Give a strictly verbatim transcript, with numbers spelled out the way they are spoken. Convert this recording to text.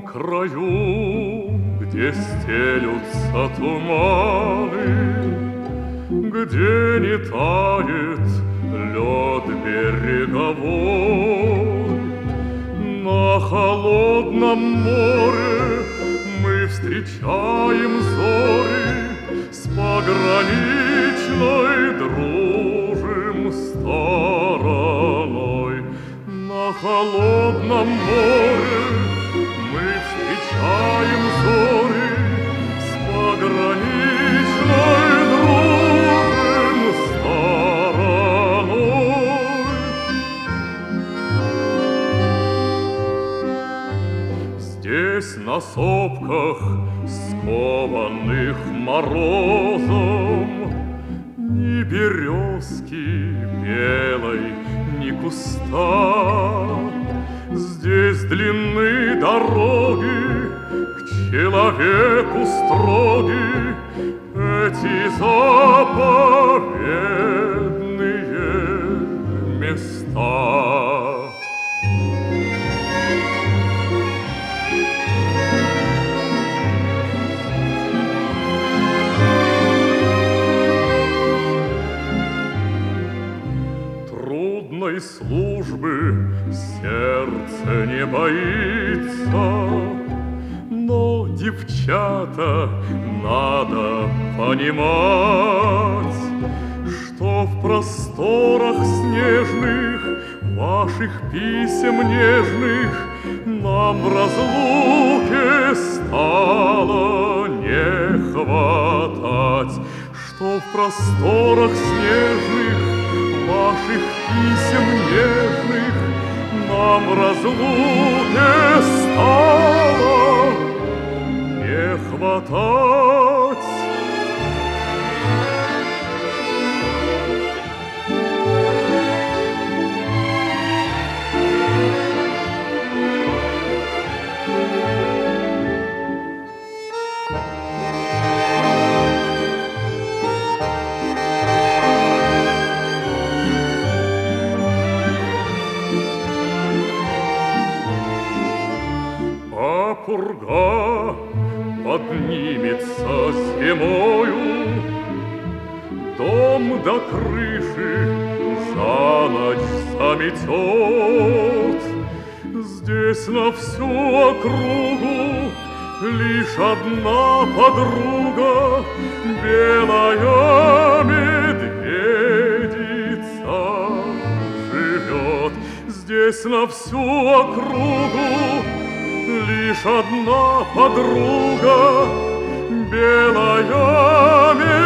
краю, где стелются туманы, где не тает лед береговой, на холодном море мы встречаем зори, с пограничной дружим стороной. На холодном море мы встречаем зори, с пограничной дружим стороной. Здесь на сопках, скованных морозом, ни березки белой, ни куста. Здесь длинны дороги к человеку строги, эти заповедные места. Трудной службы сердце не боится, но, девчата, надо понимать, что в просторах снежных ваших писем нежных нам в разлуке стало не хватать, что в просторах снежных ваших писем нежных нам в разлуке стало не хватать. Пурга поднимется зимою, дом до крыши за ночь заметет. Здесь на всю округу лишь одна подруга, белая медведица живет. Здесь на всю округу лишь одна подруга, белая медведица.